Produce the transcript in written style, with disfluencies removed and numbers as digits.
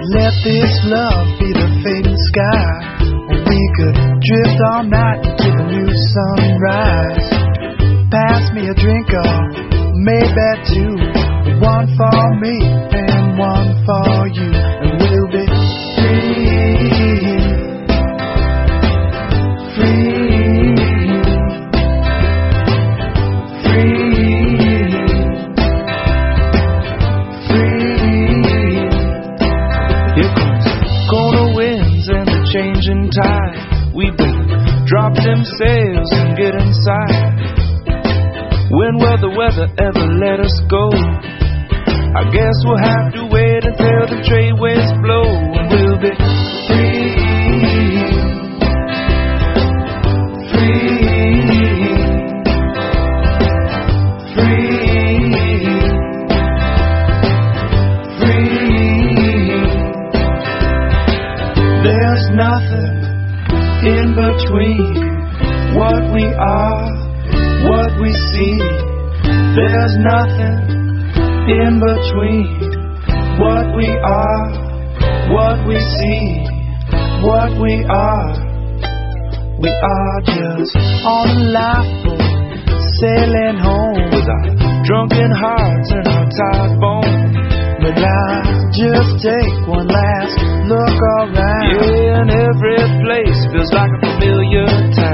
Let this love be the fading sky, or we could drift all night into the new sunrise. Pass me a drink or maybe two, one for me and one for you, and we'll be free, free, free, free. Here comes colder winds and the changing tide. We better drop them sails and get inside. When will the weather ever let us go? I guess we'll have to wait until the trade winds blow, and we'll be free, free, free, free. There's nothing in between what we are, what we see. There's nothing in between what we are, what we see, what we are. We are just on a lifeboat, sailing home with our drunken hearts and our tired bones. But I just take one last look around. Yeah, and every place feels like a familiar time.